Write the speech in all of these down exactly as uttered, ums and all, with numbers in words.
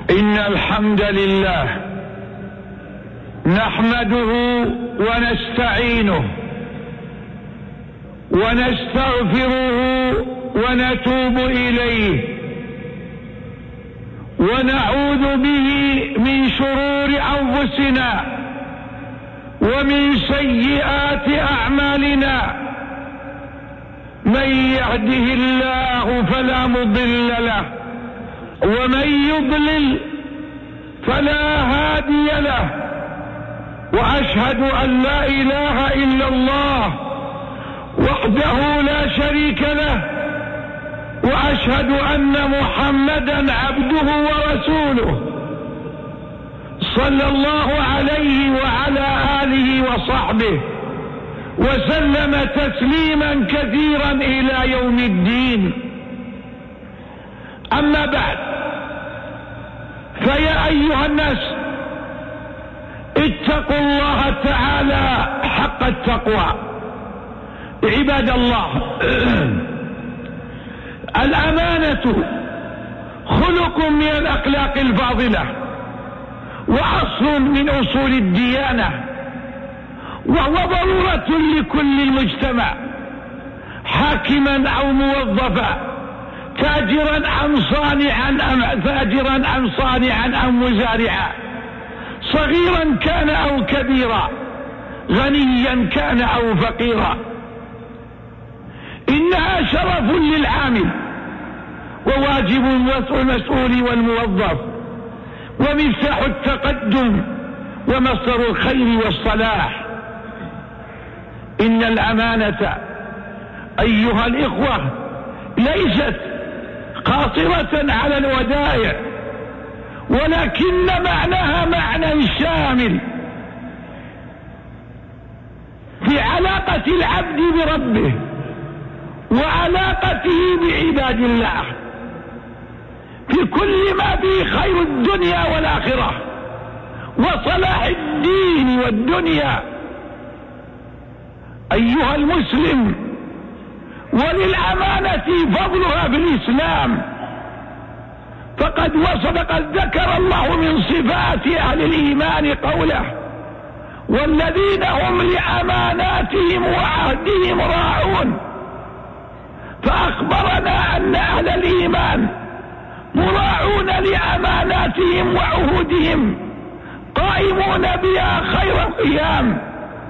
إن الحمد لله نحمده ونستعينه ونستغفره ونتوب إليه ونعوذ به من شرور أنفسنا ومن سيئات أعمالنا. من يهده الله فلا مضل له ومن يضلل فلا هادي له، وأشهد أن لا إله إلا الله وحده لا شريك له، وأشهد أن محمدا عبده ورسوله صلى الله عليه وعلى آله وصحبه وسلم تسليما كثيرا إلى يوم الدين. أما بعد، فيا أيها الناس اتقوا الله تعالى حق التقوى. عباد الله، الأمانة خلق من الأخلاق الفاضلة وأصل من أصول الديانة، وهو ضرورة لكل المجتمع، حاكما أو موظفا، تاجرا أم صانعا أم تاجرا أم صانعا أم مزارعا، صغيرا كان أو كبيرا، غنيا كان أو فقيرا. إنها شرف للعامل وواجب المسؤول والموظف، ومفتاح التقدم ومصدر الخير والصلاح. إن الأمانة أيها الإخوة ليست قاصرة على الودائع، ولكن معناها معنى شامل في علاقة العبد بربه وعلاقته بعباد الله، في كل ما فيه خير الدنيا والآخرة وصلاح الدين والدنيا. أيها المسلم، وللأمانة فضلها في الإسلام، فقد وصف قد ذكر الله من صفات أهل الإيمان قوله: والذين هم لأماناتهم وعهدهم راعون. فأخبرنا أن أهل الإيمان مراعون لأماناتهم وعهودهم، قائمون بها خير القيام.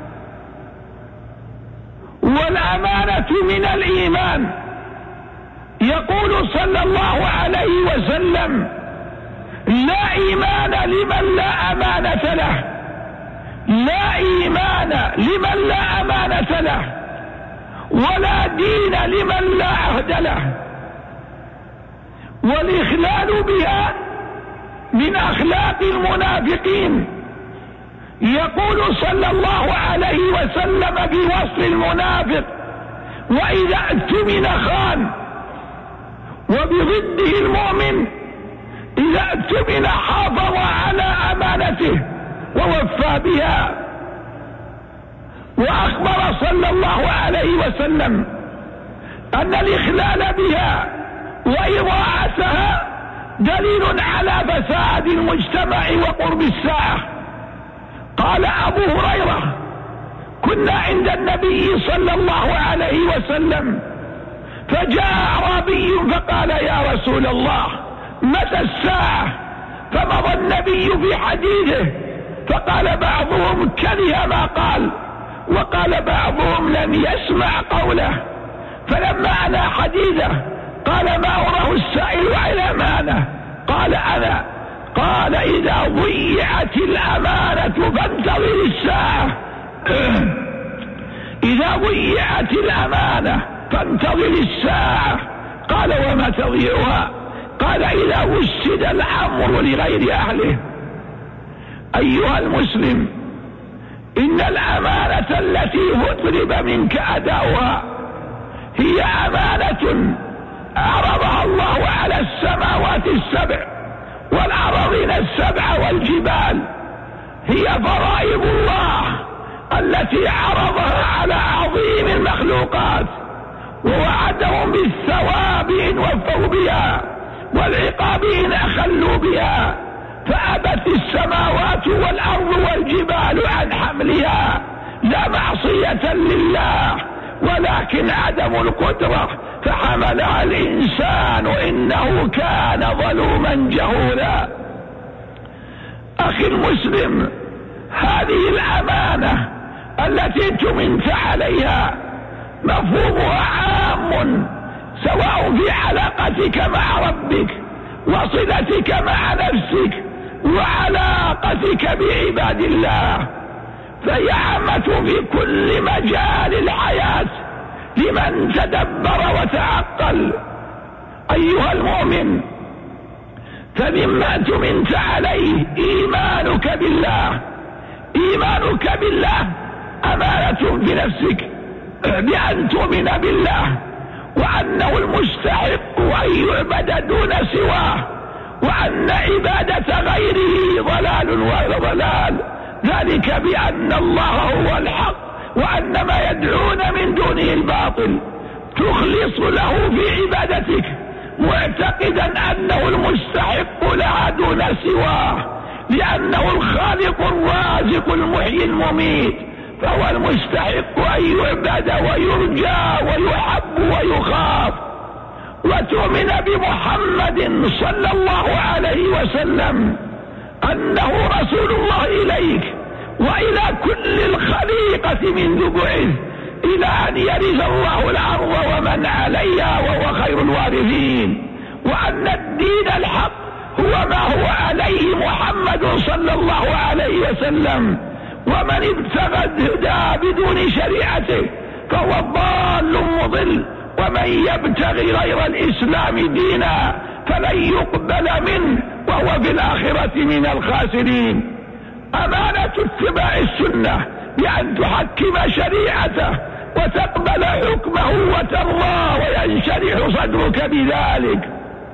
والأمانة من الإيمان. يقول صلى الله عليه وسلم: لا إيمان لمن لا أمانة له، لا إيمان لمن لا أمانة له، ولا دين لمن لا عهد له. والإخلال بها من أخلاق المنافقين. يقول صلى الله عليه وسلم بوصف المنافق: وإذا اؤتمن خان. وبضده المؤمن: إذا اؤتمن حافظ على أمانته ووفى بها. وأخبر صلى الله عليه وسلم أن الإخلال بها وإضاعتها دليل على فساد المجتمع وقرب الساعة. قال أبو هريرة: كنا عند النبي صلى الله عليه وسلم، فجاء أعرابي فقال: يا رسول الله، متى الساعة؟ فمضى النبي في حديثه، فقال بعضهم: كره ما قال، وقال بعضهم: لم يسمع قوله. فلما أنا حديثه قال: ما أراه السائل عن الأمانة؟ قال: أنا. قال: إذا ضيعت الأمانة فانتظر الساعة. إذا ضيعت الأمانة فانتظر الساعة. قال: وما تضيعها؟ قال: إذا وسد الأمر لغير أهله. أيها المسلم، إن الأمانة التي طلب منك أداؤها هي أمانة عرضها الله على السماوات السبع والأراضين السبع والجبال. هي فرائض الله التي عرضها على عظيم المخلوقات، ووعدهم بالثواب إن وفوا بها، والعقاب إن أخلوا بها، فأبت السماوات والأرض والجبال عن حملها، لا معصية لله ولكن عدم القدرة، فحملها الإنسان إنه كان ظلوما جهولا. أخي المسلم، هذه الأمانة التي تمنت عليها مفهومها عام، سواء في علاقتك مع ربك وصلتك مع نفسك وعلاقتك بعباد الله، فهي عامة في كل مجال الحياة لمن تدبر وتعقل. أيها المؤمن، فمما تمنت عليه إيمانك بالله. إيمانك بالله أمانة بنفسك بأن تؤمن بالله وأنه المستحق أن يعبد دون سواه، وأن عبادة غيره ضلال وغير ضلال، ذلك بأن الله هو الحق وأن ما يدعون من دونه الباطل. تخلص له في عبادتك معتقدا أنه المستحق لها دون سواه، لأنه الخالق الرازق المحيي المميت، فهو المستحق أن يعبد ويرجى ويحب ويخاف. وتؤمن بمحمد صلى الله عليه وسلم أنه رسول الله إليك وإلى كل الخليقة منذ بعث إلى أن يرث الله الأرض ومن عليها وهو خير الوارثين، وأن الدين الحق هو ما هو عليه محمد صلى الله عليه وسلم، ومن ابتغى الهدى بدون شريعته فهو ضال مضل، ومن يبتغي غير الإسلام دينا فلن يقبل منه وهو في الآخرة من الخاسرين. أمانة اتباع السنة بأن تحكم شريعته وتقبل حكمه وترضى وينشرح صدرك بذلك.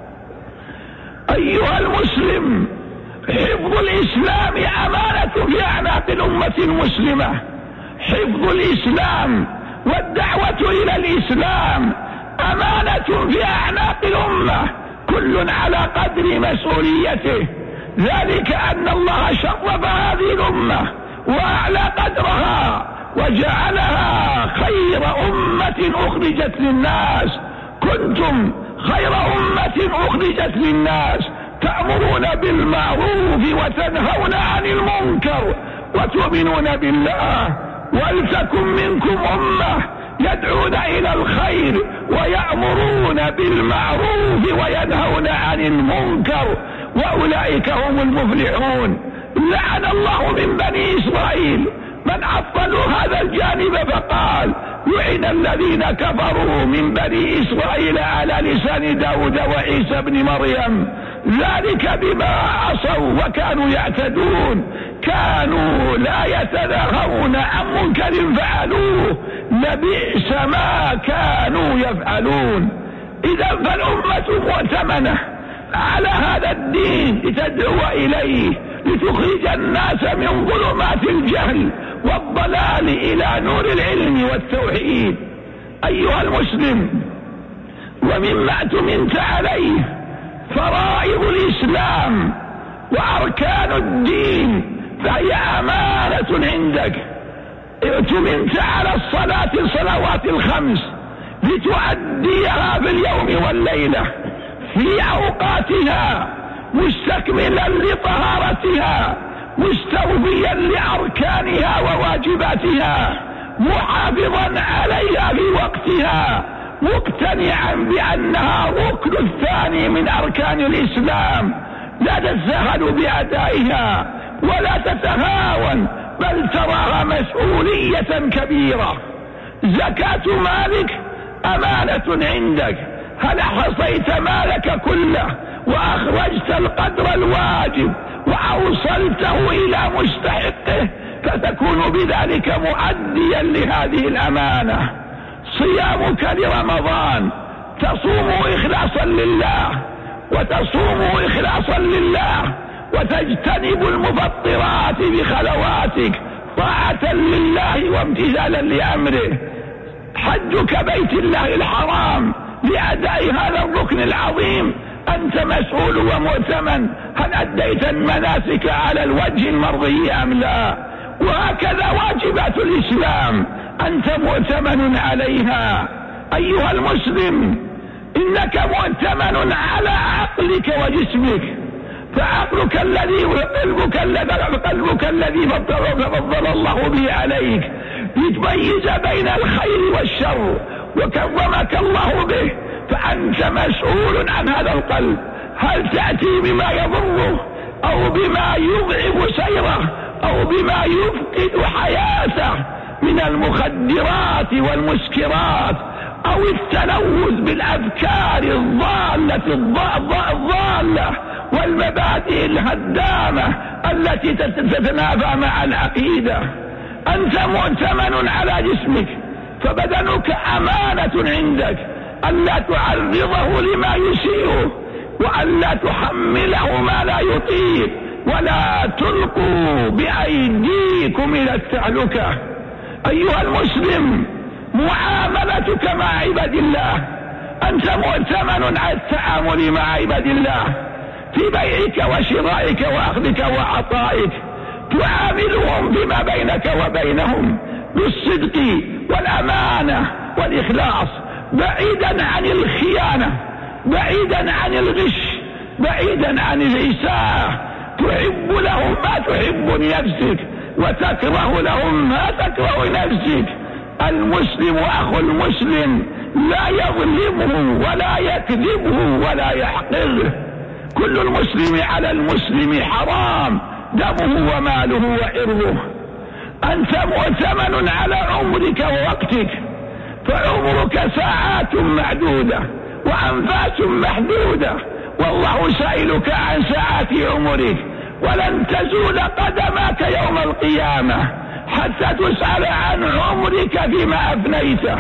أيها المسلم، حفظ الإسلام أمانة في أعناق الأمة المسلمة. حفظ الإسلام والدعوة إلى الإسلام أمانة في أعناق الأمة، كل على قدر مسؤوليته، ذلك أن الله شرف هذه الأمة وأعلى قدرها وجعلها خير أمة أخرجت للناس. كنتم خير أمة أخرجت للناس، تأمرون بالمعروف وتنهون عن المنكر وتؤمنون بالله، ولتكن منكم أمة يدعون إلى الخير ويأمرون بالمعروف وينهون عن المنكر، وأولئك هم المفلحون. لعن الله من بني إسرائيل من عطلوا هذا الجانب فقال: لعن الذين كفروا من بني إسرائيل على لسان داود وعيسى بن مريم، ذلك بما عصوا وكانوا يعتدون، كانوا لا يتناهون عن منكر فعلوه، لبئس ما كانوا يفعلون. إذا فالأمة مؤتمنة على هذا الدين لتدعو إليه، لتخرج الناس من ظلمات الجهل والضلال إلى نور العلم والتوحيد. أيها المسلم، ومما اؤتمنت عليه فرائض الإسلام وأركان الدين، فهي أمانة عندك. اؤتمنت على الصلاة الصلوات الخمس لتؤديها في اليوم والليلة في أوقاتها، مستكملا لطهارتها، مستوفيا لأركانها وواجباتها، محافظا عليها في وقتها، مقتنعا بأنها ركن الثاني من أركان الإسلام، لا تتساهل بأدائها ولا تتهاون، بل تراها مسؤولية كبيرة. زكاة مالك أمانة عندك، هل حصيت مالك كله وأخرجت القدر الواجب وأوصلته إلى مستحقه، فتكون بذلك مؤديا لهذه الأمانة. صيامك لرمضان تصوم إخلاصا لله، وتصوم إخلاصا لله، وتجتنب المفطرات بخلواتك طاعة لله وامتثالا لأمره. حجك بيت الله الحرام لأداء هذا الركن العظيم أنت مسؤول ومؤتمن، هل أديت المناسك على الوجه المرضي أم لا؟ وهكذا واجبات الإسلام أنت مؤتمن عليها. أيها المسلم، إنك مؤتمن على عقلك وجسمك، فعقلك الذي وقلبك الذي قلبك الذي فضل الله به عليك لتميز بين الخير والشر وكرمك الله به، فأنت مسؤول عن هذا القلب. هل تأتي بما يضره أو بما يضعف سيره أو بما يفقد حياته من المخدرات والمسكرات أو التلوث بالأفكار الضالة الضالة والمبادئ الهدامة التي تتنافى مع العقيدة؟ أنت مؤتمن على جسمك، فبدنك أمانة عندك، ألا تعرضه لما يسيئه وألا تحمله ما لا يطيق، ولا تلقوا بأيديكم إلى التهلكة. أيها المسلم، معاملتك مع عباد الله، أنت مؤتمن على التعامل مع عباد الله في بيعك وشرائك وأخذك وعطائك، تعاملهم فيما بينك وبينهم بالصدق والأمانة والإخلاص، بعيدا عن الخيانة، بعيدا عن الغش، بعيدا عن الإساءة. تحب لهم ما تحب لنفسك وتكره لهم ما تكره لنفسك. المسلم أخو المسلم لا يظلمه ولا يكذبه ولا يحقره. كل المسلم على المسلم حرام دمه وماله وعرضه. أنت مؤتمن على عمرك ووقتك، فعمرك ساعات معدودة وأنفاس محدودة، والله سائلك عن ساعات عمرك، ولن تزول قدمك يوم القيامة حتى تسأل عن عمرك فيما أفنيته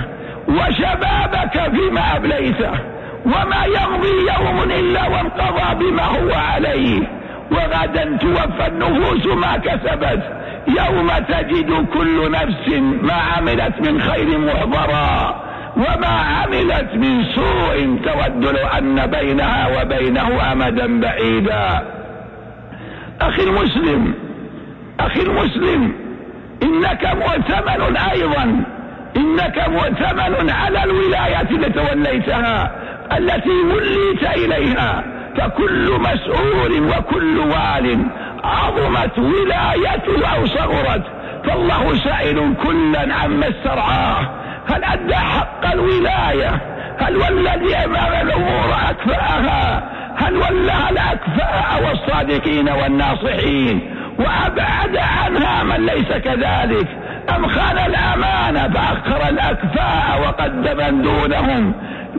وشبابك فيما أبليته. وما يمضي يوم إلا وانقضى بما هو عليه، وغدا توفى النفوس ما كسبت، يوم تجد كل نفس ما عملت من خير محضرا وما عملت من سوء تود لو أن بينها وبينه أمدا بعيدا. أخي المسلم، أخي المسلم، إنك مؤتمن أيضا، إنك مؤتمن على الولاية التي توليتها التي وليت إليها، فكل مسؤول وكل وال عظمت ولايته أو صغرت، فالله سائل كلا عما استرعاه. هل أدى حق الولاية؟ هل والذي أمام الأمور أكفأها؟ هل ولها الأكفاء والصادقين والناصحين وأبعد عنها من ليس كذلك؟ أم خان الأمانة فأخر الأكفاء وقدم دونهم؟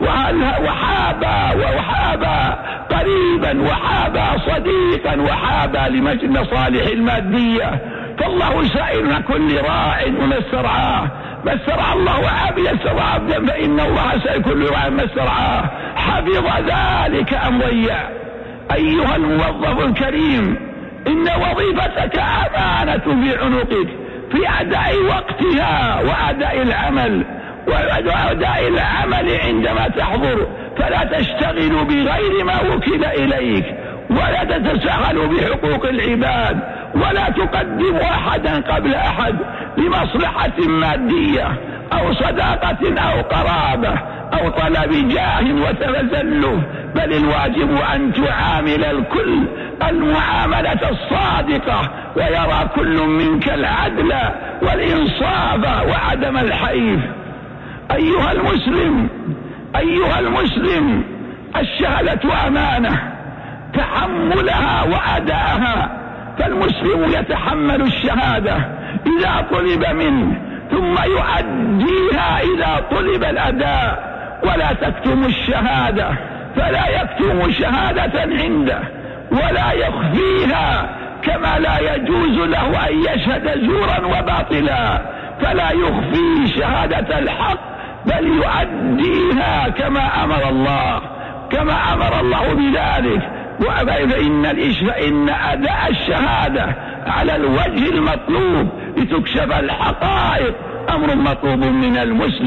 وحابا وحابا قريبا وحابا صديقا وحابا لمجد صالح المادية. فالله سائل كل راع ما استرعاه، ما استرعى الله عبدا استرعى عبدا، فإن الله سائل كل راع ما استرعاه، حفظ ذلك أم ضيع. أيها الموظف الكريم، إن وظيفتك أمانة في عنقك في أداء وقتها وأداء العمل وأداء العمل عندما تحضر، فلا تشتغل بغير ما وكل إليك، ولا تتساهل بحقوق العباد، ولا تقدم أحدا قبل أحد لمصلحة مادية أو صداقة أو قرابة أو طلب جاه وتذله، بل الواجب أن تعامل الكل المعاملة الصادقة، ويرى كل منك العدل والإنصاف وعدم الحيف. أيها المسلم، أيها المسلم، الشهادة أمانة، تحملها وأداءها، فالمسلم يتحمل الشهادة إذا طلب منه، ثم يؤديها إذا طلب الأداء، ولا تكتم الشهادة، فلا يكتم شهادة عنده ولا يخفيها، كما لا يجوز له أن يشهد زورا وباطلا، فلا يخفي شهادة الحق بل يؤديها كما أمر الله، كما أمر الله بذلك. فإن إن أداء الشهادة على الوجه المطلوب لتكشف الحقائق أمر مطلوب من المسلم،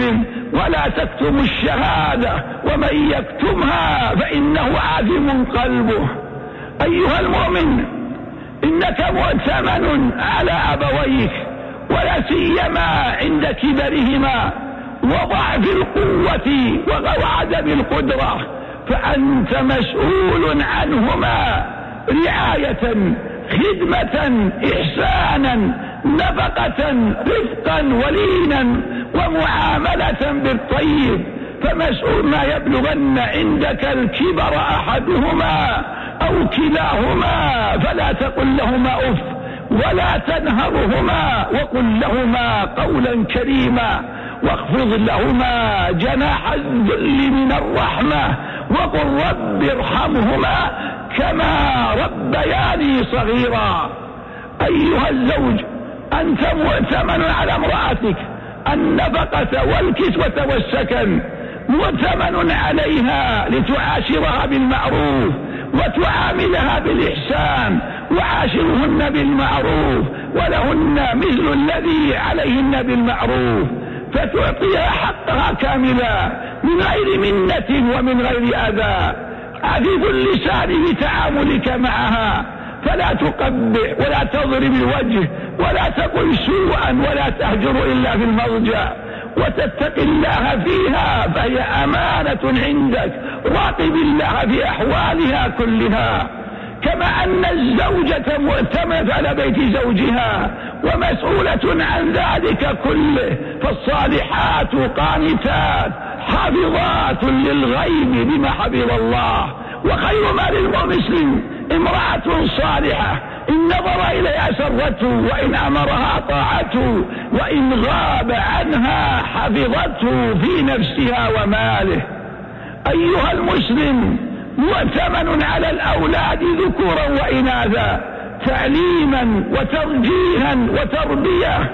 ولا تكتم الشهادة ومن يكتمها فإنه آثم قلبه. أيها المؤمن، إنك مؤتمن على أبويك، ولا سيما عند كبرهما وضعف القوة وعدم القدرة، فأنت مسؤول عنهما رعاية، خدمة، إحسانا، نفقة، رفقا ولينا، ومعاملة بالطيب. فمسؤول ما يبلغن عندك الكبر أحدهما أو كلاهما فلا تقل لهما أف ولا تنهرهما، وقل لهما قولا كريما، واخفض لهما جناح الذل من الرحمة، وقل رب ارحمهما كما ربياني صغيرا. أيها الزوج، أنت مؤتمن على امرأتك النفقة والكسوة والسكن، مؤتمن عليها لتعاشرها بالمعروف وتعاملها بالإحسان، وعاشرهن بالمعروف ولهن مثل الذي عليهن بالمعروف، فتعطيها حقها كاملا من غير منة ومن غير أذى. عفيف اللسان بتعاملك معها، فلا تقبح ولا تضرب الوجه ولا تقل سوءا ولا تهجر إلا في المضجع، وتتق الله فيها فهي أمانة عندك. راقب الله في أحوالها كلها. كما أن الزوجة مؤتمنة على بيت زوجها ومسؤولة عن ذلك كله، فالصالحات قانتات حافظات للغيب بما حفظ الله. وخير ما للمسلم امرأة صالحة إن نظر إليها سرته، وإن أمرها طاعته، وإن غاب عنها حفظته في نفسها وماله. أيها المسلم، مؤتمن على الأولاد ذكورا وإناثا، تعليما وترجيها وتربية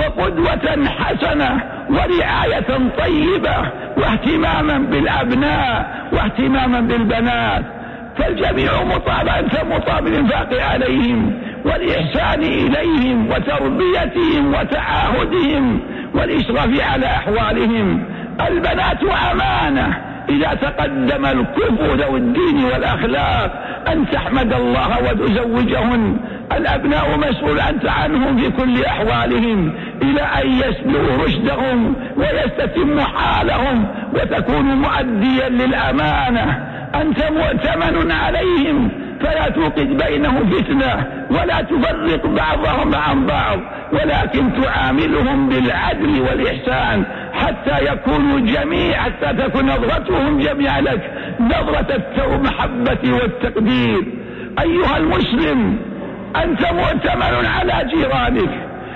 وقدوة حسنة ورعاية طيبة، واهتماما بالأبناء واهتماما بالبنات. فالجميع مطالب، أنت مطالب بالإنفاق عليهم والإحسان إليهم وتربيتهم وتعاهدهم والإشراف على أحوالهم. البنات أمانة، إذا تقدم الكفو ذو الدين والأخلاق أن تحمد الله وتزوجهن. الأبناء مسؤول أنت عنهم في كل أحوالهم إلى أن يسلوا رشدهم ويستتم حالهم وتكون مؤديا للأمانة. أنت مؤتمن عليهم، فلا توقد بينهم فتنة ولا تفرق بعضهم عن بعض، ولكن تعاملهم بالعدل والإحسان حتى يكونوا جميعا، حتى تكون نظرتهم جميعا لك نظرة المحبة والتقدير. أيها المسلم، أنت مؤتمن على جيرانك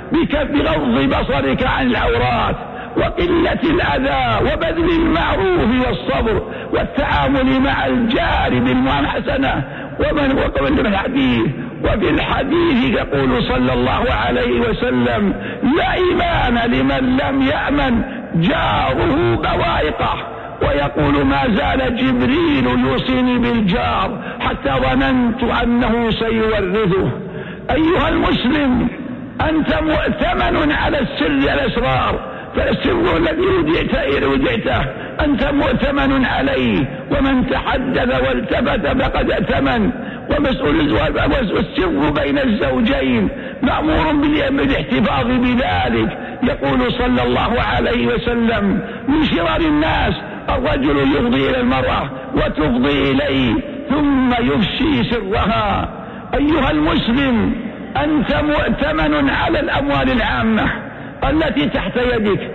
بغض بصرك عن العورات وقلة الأذى وبذل المعروف والصبر والتعامل مع الجار بالمحسنة. ومن وقبل من الحديث، وفي الحديث يقول صلى الله عليه وسلم: لا إيمان لمن لم يأمن جاره بوائقه. ويقول: ما زال جبريل يوصيني بالجار حتى ظننت أنه سيورثه. أيها المسلم، أنت مؤتمن على السر الأسرار، فالسر الذي ودعته أنت مؤتمن عليه، ومن تحدث والتفت فقد ائتمن. ومسؤول السر بين الزوجين مأمور بالاحتفاظ بذلك. يقول صلى الله عليه وسلم: من شرار الناس الرجل يفضي إلى المرأة وتفضي إليه ثم يفشي سرها. أيها المسلم، أنت مؤتمن على الأموال العامة التي تحت يدك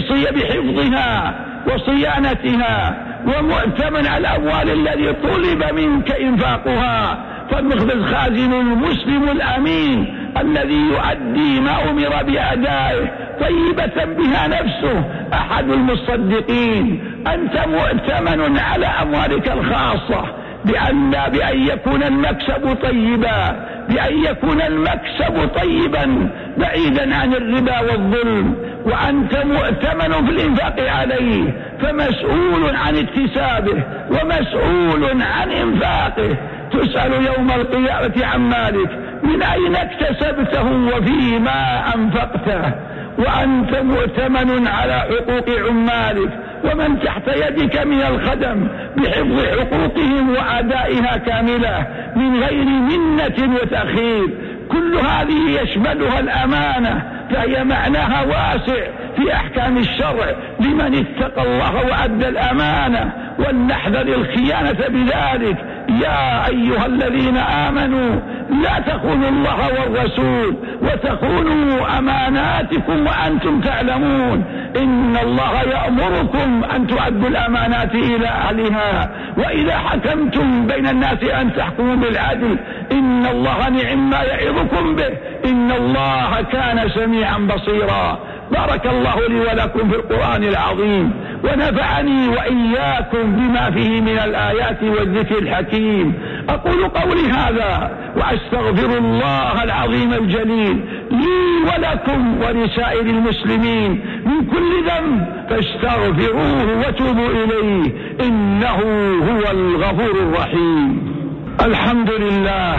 بحفظها وصيانتها، ومؤتمن على الأموال التي طلب منك إنفاقها. فالخازن المسلم الأمين الذي يؤدي ما أمر بأدائه طيبة بها نفسه أحد المصدقين. أنت مؤتمن على أموالك الخاصة بأن, بأن يكون المكسب طيبا بأن يكون المكسب طيبا بعيدا عن الربا والظلم. وأنت مؤتمن في الإنفاق عليه، فمسؤول عن اكتسابه ومسؤول عن إنفاقه. تسأل يوم القيامة عن مالك من أين اكتسبته وفيما أنفقته. وأنت مؤتمن على حقوق عمالك ومن تحت يدك من الخدم بحفظ حقوقهم وأدائها كاملة من غير منة وتأخير. كل هذه يشملها الأمانة، فهي معناها واسع في أحكام الشرع لمن اتقى الله وأدى الأمانة، ولنحذر الخيانة بذلك. يا أيها الذين آمنوا لا تخونوا الله والرسول وتخونوا أماناتكم وأنتم تعلمون إن الله يأمركم أن تؤدوا الأمانات إلى أهلها وإذا حكمتم بين الناس أن تحكموا بالعدل إن الله نعم ما يعظكم به إن الله كان سميعا بصيرا. بارك الله لي ولكم في القرآن العظيم ونفعني وإياكم بما فيه من الآيات والذكر الحكيم. أقول قولي هذا وأستغفر الله العظيم الجليل لي ولكم ولسائر المسلمين من كل ذنب فاستغفروه وتوبوا إليه إنه هو الغفور الرحيم. الحمد لله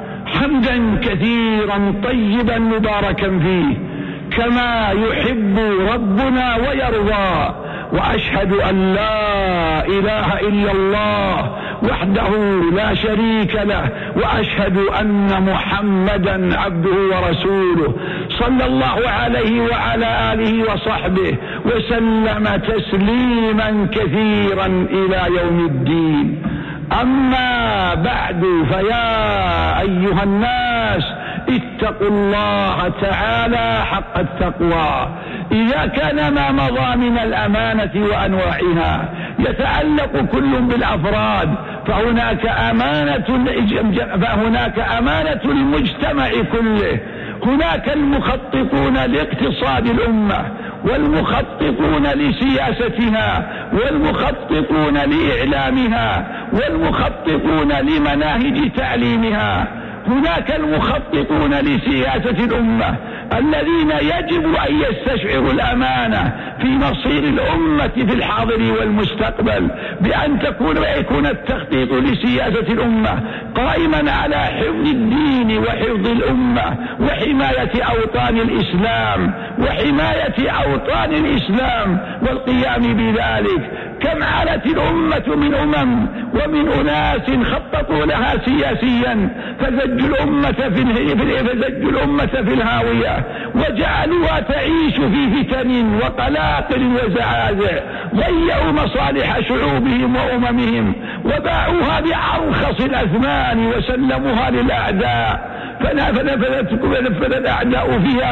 حمدا كثيرا طيبا مباركا فيه كما يحب ربنا ويرضى، وأشهد أن لا إله إلا الله وحده لا شريك له، وأشهد أن محمدا عبده ورسوله صلى الله عليه وعلى آله وصحبه وسلم تسليما كثيرا إلى يوم الدين. أما بعد فيا أيها الناس اتقوا الله تعالى حق التقوى. إذا كان ما مضى من الأمانة وأنواعها يتعلق كل بالأفراد فهناك أمانة فهناك أمانة المجتمع كله. هناك المخططون لاقتصاد الأمة والمخططون لسياستها والمخططون لإعلامها والمخططون لمناهج تعليمها. هناك المخططون لسياسة الأمة الذين يجب أن يستشعروا الأمانة في مصير الأمة في الحاضر والمستقبل بأن تكون ويكون التخطيط لسياسة الأمة قائما على حفظ الدين وحفظ الأمة وحماية أوطان الإسلام وحماية أوطان الإسلام والقيام بذلك. كم علت الأمة من أمم ومن أناس خططوا لها سياسيا فزجوا الأمة في فزجوا الأمة في الهاوية وجعلوها تعيش في فتن وقلاقل وزعازع، ضيعوا مصالح شعوبهم وأممهم وباعوها بأرخص الأثمان وسلموها للأعداء فنفذت الأعداء فيها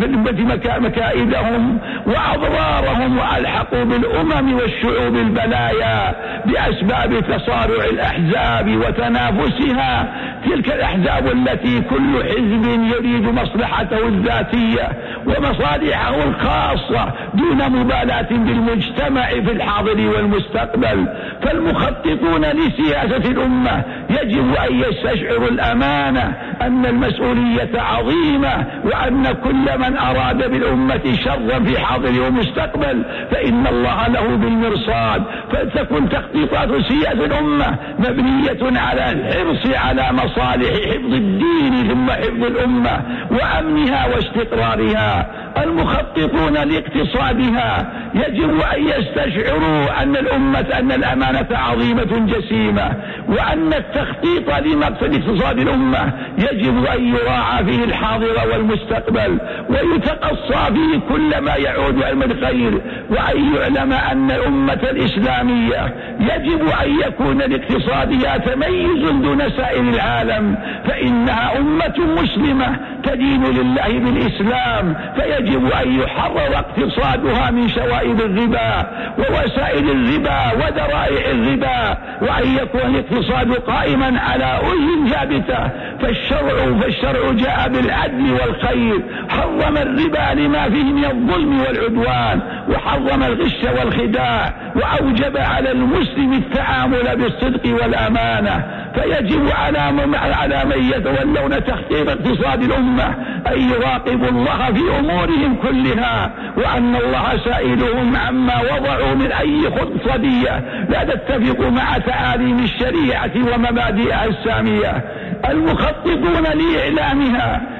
مكائدهم وأضرارهم وألحقوا بالأمم والشعوب البلايا بأسباب تصارع الأحزاب وتنافسها، تلك الأحزاب التي كل حزب يريد مصلحته الذاتية ومصالحه الخاصة دون مبالاة بالمجتمع في الحاضر والمستقبل. فالمخططون لسياسة الأمة يجب أن يستشعروا الأمانة أن المسؤولية عظيمة وأن كل من أراد بالأمة شرا في حاضر ومستقبل فإن الله له بالمرصاد. فلتكن تخطيطات سياسة الأمة مبنية على الحرص على مصالح حفظ الدين ثم حفظ الأمة وأمنها واستقرارها. المخططون لاقتصادها يجب أن يستشعروا أن الأمة أن الأمانة عظيمة جسيمة وأن التخطيط لمقصد اقتصاد الأمة يجب أن يراعى فيه الحاضر والمستقبل ويتقصى فيه كل ما يعود علم الخير، وأن يعلم أن الأمة الإسلامية يجب أن يكون لاقتصادها تميز دون سائر العالم، فإنها أمة مسلمة تدين لله بالإسلام، فيجب أن يحرر اقتصادها من شوائب الربا ووسائل الربا وذرائع الربا، وأن يكون الاقتصاد قائما على أسس ثابتة. فالشرع فالشرع جاء بالعدل والخير، حرم الربا لما فيه من الظلم والعدوان، وحرم الغش والخداع، وأوجب على المسلم التعامل بالصدق والأمانة. فيجب على على من يتولون تخطيط اقتصاد الأمة أن يراقبوا الله في أمورهم كلها، وأن الله سائلهم عما وضعوا من أي خطة لا تتفق مع تعاليم الشريعة ومبادئها السامية. المخططون لإعلامها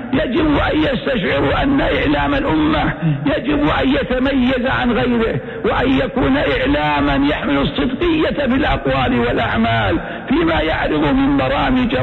يجب أن يستشعروا أن إعلام الأمة يجب أن يتميز عن غيره، وأن يكون إعلاما يحمل الصدقية في الأقوال والأعمال فيما يعرض من برامج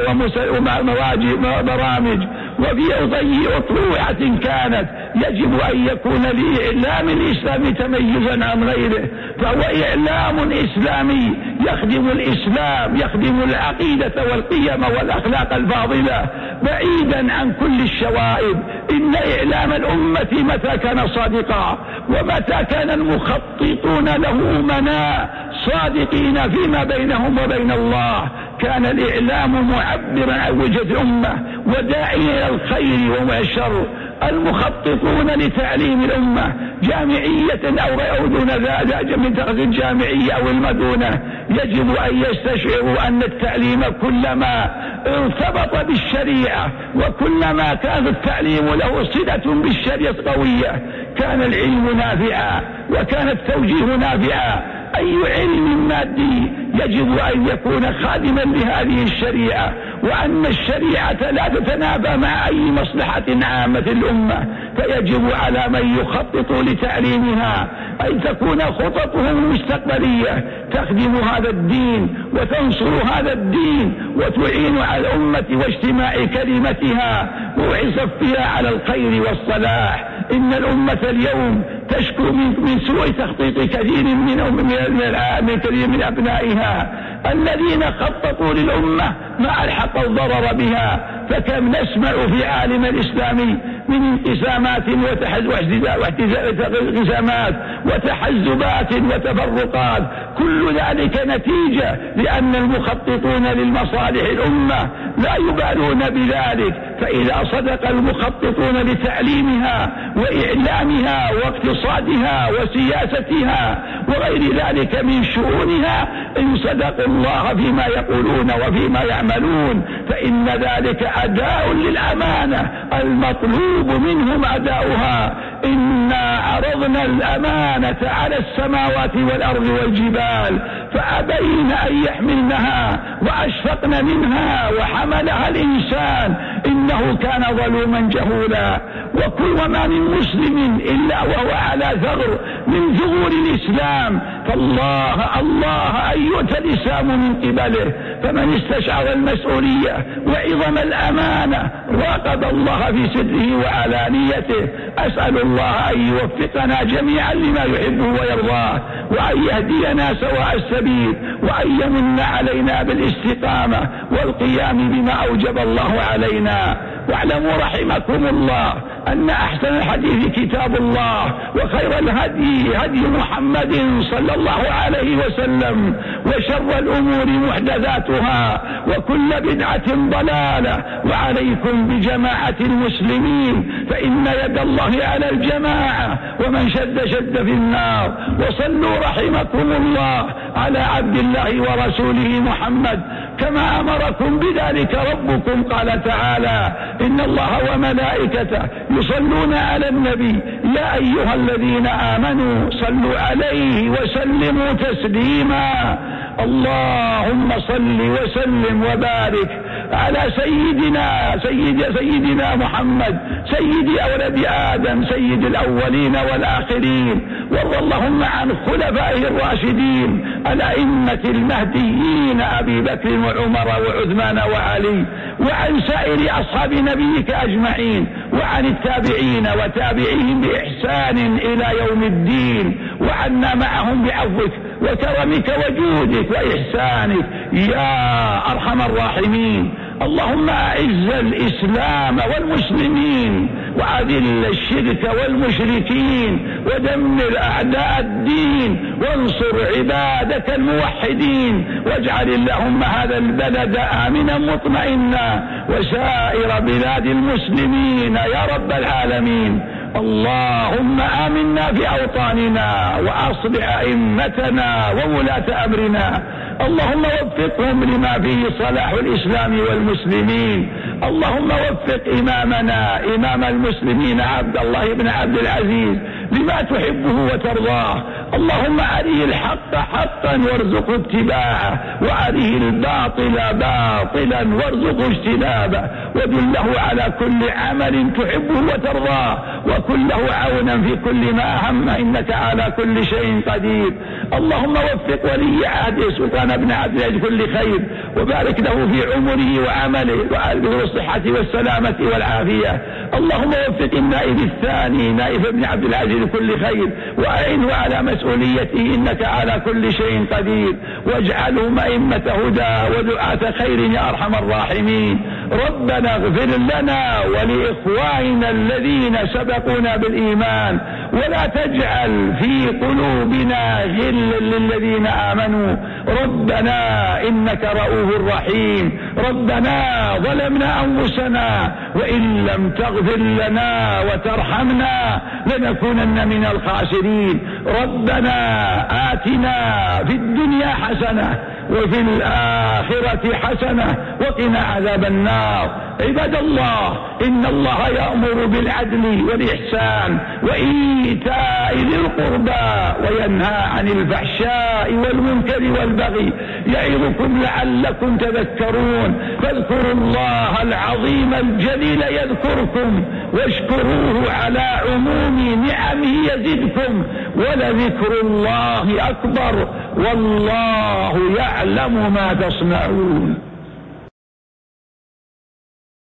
وبرامج وفي أي أطروحة كانت. يجب أن يكون لإعلام الإسلام تميزا عن غيره، فهو إعلام إسلامي يخدم الإسلام، يخدم العقيدة والقيم والأخلاق الفاضلة بعيدا عن كل الشوائب. إن إعلام الأمة متى كان صادقا، ومتى كان المخططون له أمناء صادقين فيما بينهم وبين الله، كان الإعلام معبرا عن وجهة الأمة وداعيا إلى الخير والشر. المخططون لتعليم الأمة جامعية أو دون ذلك من تخصيص الجامعية أو المدونة، يجب أن يستشعروا أن التعليم كلما ارتبط بالشريعة وكلما كان التعليم له صلة بالشريعة قوية كان العلم نافعا وكان التوجيه نافعا. أي علم مادي يجب أن يكون خادما لهذه الشريعة، وأن الشريعة لا تتنافى مع أي مصلحة عامة الأمة، فيجب على من يخطط لتعليمها أن تكون خططهم المستقبلية تخدم هذا الدين وتنصر هذا الدين وتعين على الأمة واجتماع كلمتها وصفها على الخير والصلاح. إن الأمة اليوم تشكو من سوء تخطيط كثير من من كثير من أبنائها الذين خططوا للأمة ما ألحق الضرر بها. فكم نسمع في عالم الإسلامي من انقسامات وانقسامات وتحزبات وتفرقات، كل ذلك نتيجة لأن المخططون للمصالح الأمة لا يبالون بذلك. فإذا صدق المخططون لتعليمها وإعلامها واقتصادها وسياستها وغير ذلك من شؤونها، إن صدقوا الله فيما يقولون وفيما يعملون، فإن ذلك أداء للأمانة المطلوب منهم أداؤها. إنا عرضنا الأمانة على السماوات والأرض والجبال فأبين أن يحملنها وأشفقن منها وحملها الإنسان إنه كان ظلوما جهولا. وكل وما من مسلم إلا وهو على ثغر من ثغور الإسلام، فالله الله أن يؤتى الإسلام من قبله. فمن استشعر المسؤولية وعظم الأمانة راقب الله في سره وعلانيته. أسأل الله أن يوفقنا جميعا لما يحبه ويرضاه، وأن يهدينا سواء السبيل، وأن يمن علينا بالاستقامة والقيام بما أوجب الله علينا. واعلموا رحمكم الله أن أحسن الحديث كتاب الله، وخير الهدي هدي محمد صلى الله عليه وسلم، وشر الأمور محدثاتها، وكل بدعة ضلالة. وعليكم بجماعة المسلمين فإن يد الله على الجماعة، ومن شد شد في النار. وصلوا رحمكم الله على عبد الله ورسوله محمد كما أمركم بذلك ربكم. قال تعالى: إن الله وملائكته يصلون على النبي يا أيها الذين آمنوا صلوا عليه وسلموا تسليما. اللهم صل وسلم وبارك على سيدنا سيد سيدنا محمد سيد أولاد آدم سيد الأولين والآخرين، وارض اللهم عن خلفائه الراشدين الأئمة المهديين أبي بكر وعمر وعثمان وعلي، وعن سائر أصحاب نبيك أجمعين، وعن التابعين وتابعيهم بإحسان إلى يوم الدين، وعنا معهم بعفوك وكرمك وجودك وإحسانك يا أرحم الراحمين. اللهم أعز الإسلام والمسلمين، وأذل الشرك والمشركين، ودمر أعداء الدين، وانصر عبادك الموحدين، واجعل اللهم هذا البلد آمنا مطمئنا وسائر بلاد المسلمين يا رب العالمين. اللهم آمنا في أوطاننا، وأصلح أئمتنا وولاة أمرنا. اللهم وفقهم لما فيه صلاح الإسلام والمسلمين. اللهم وفق إمامنا إمام المسلمين عبد الله بن عبد العزيز لما تحبه وترضاه. اللهم أريه الحق حقا وارزقه اتباعه، وأريه الباطل باطلا وارزقه اجتنابه، ودله على كل عمل تحبه وترضاه، وكن له عونا في كل ما هم، إنك على كل شيء قدير. اللهم وفق ولي عهده سلطان بن عبد العزيز كل خير، وبارك له في عمره وعمله، وألبه بالصحة والسلامة والعافية. اللهم وفق النائب الثاني نائب ابن عبد العزيز كل خير، وأعنه على مسؤوليته، إنك على كل شيء قدير، واجعلهم أئمة هدى ودعاة خير يا أرحم الراحمين. ربنا اغفر لنا ولإخواننا الذين سبقونا بالإيمان، ولا تجعل في قلوبنا غلا للذين آمنوا. ربنا إنك رؤوف رحيم. ربنا ظلمنا أنفسنا، وإن لم تغفر لنا وترحمنا لنكونن من الخاسرين. ربنا آتنا في الدنيا حسنة وفي الآخرة حسنة وقنا عذاب النار. عباد الله، إن الله يأمر بالعدل والإحسان وإيتاء ذي القربى وينهى عن الفحشاء والمنكر والبغي، يعظكم لعلكم تذكرون. فاذكروا الله العظيم الجليل يذكركم، واشكروه على عموم نعمه يزدكم، ولذكر الله أكبر، والله يعلم ما تصنعون.